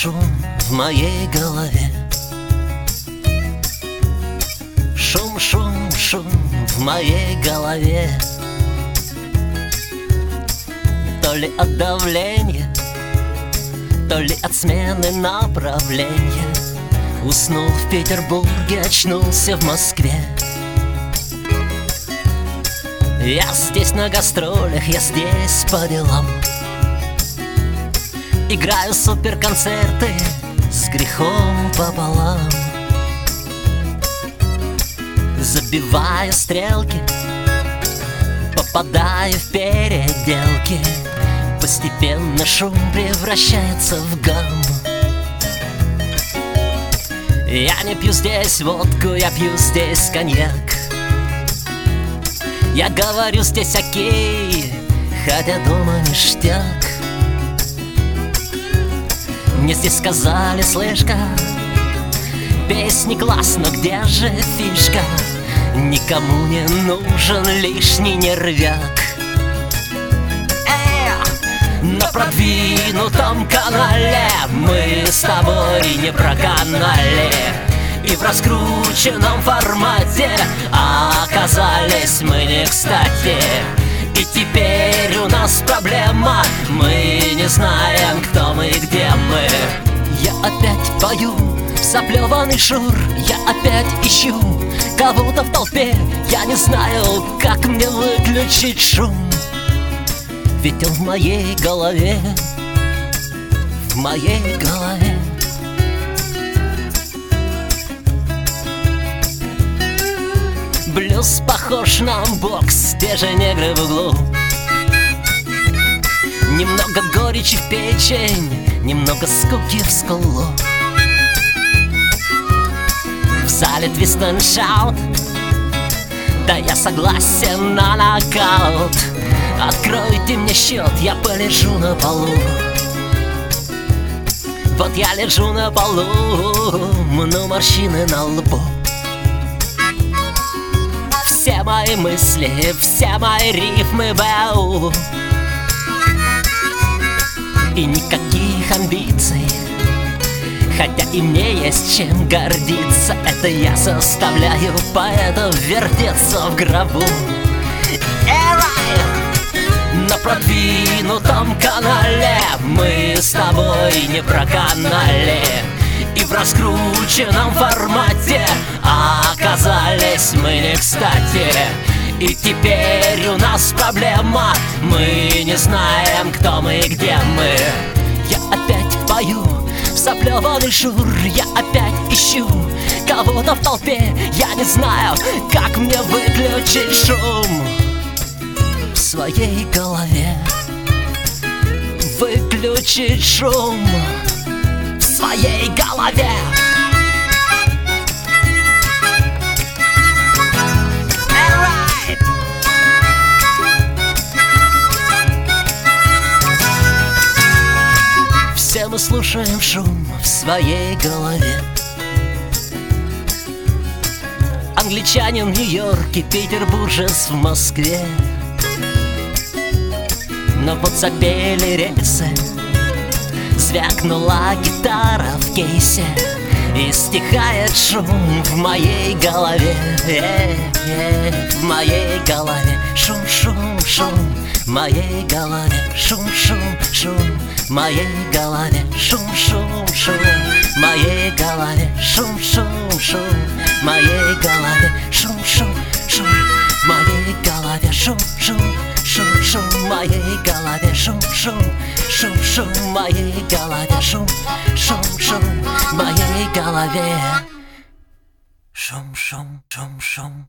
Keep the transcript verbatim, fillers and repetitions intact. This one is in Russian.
шум в моей голове. Шум, шум, шум в моей голове. То ли от давления, то ли от смены направления. Уснул в Петербурге, очнулся в Москве. Я здесь на гастролях, я здесь по делам. Играю суперконцерты с грехом пополам. Забиваю стрелки, попадаю в переделки. Постепенно шум превращается в гам. Я не пью здесь водку, я пью здесь коньяк. Я говорю здесь окей, хотя дома ништяк. Мне здесь сказали, слышка, песни класс, но где же фишка? Никому не нужен лишний нервяк. Эй, на продвинутом канале мы с тобой не проканали. И в раскрученном формате оказались мы не кстати. И теперь у нас проблема, мы не знаем, кто мы и где мы. Я опять пою заплеванный шур, я опять ищу кого-то в толпе. Я не знаю, как мне выключить шум, ведь он в моей голове, в моей голове. Блюз похож на бокс, те же негры в углу. Немного горечи в печень, немного скуки в скулу. В зале твист энд шаут, да я согласен на нокаут. Откройте мне счет, я полежу на полу. Вот я лежу на полу, но морщины на лбу. Все мои мысли, все мои рифмы бэу. И никаких амбиций, хотя и мне есть чем гордиться. Это я заставляю поэтов вертеться в гробу. Эрай! На продвинутом канале мы с тобой не проканали. И в раскрученном формате оказались мы не кстати. И теперь у нас проблема, мы не знаем, кто мы и где мы. Я опять пою в заплеванный шур, я опять ищу кого-то в толпе. Я не знаю, как мне выключить шум в своей голове. Выключить шум в своей голове. Все мы слушаем шум в своей голове. Англичанин в Нью-Йорке, петербуржец в Москве. Но вот запели рельсы, звякнула гитара в кейсе. И стихает шум в моей голове. э, э, В моей голове шум, шум, шум. В моей голове шум, шум, шум. В моей голове шум, шум, шум. В моей голове шум, шум, шум. В моей голове шум, шум, шум. В моей голове шум, шум, шум, шум. В моей голове шум, шум, шум, шум. В моей голове шум, шум, шум. В моей голове шум, шум, шум, шум.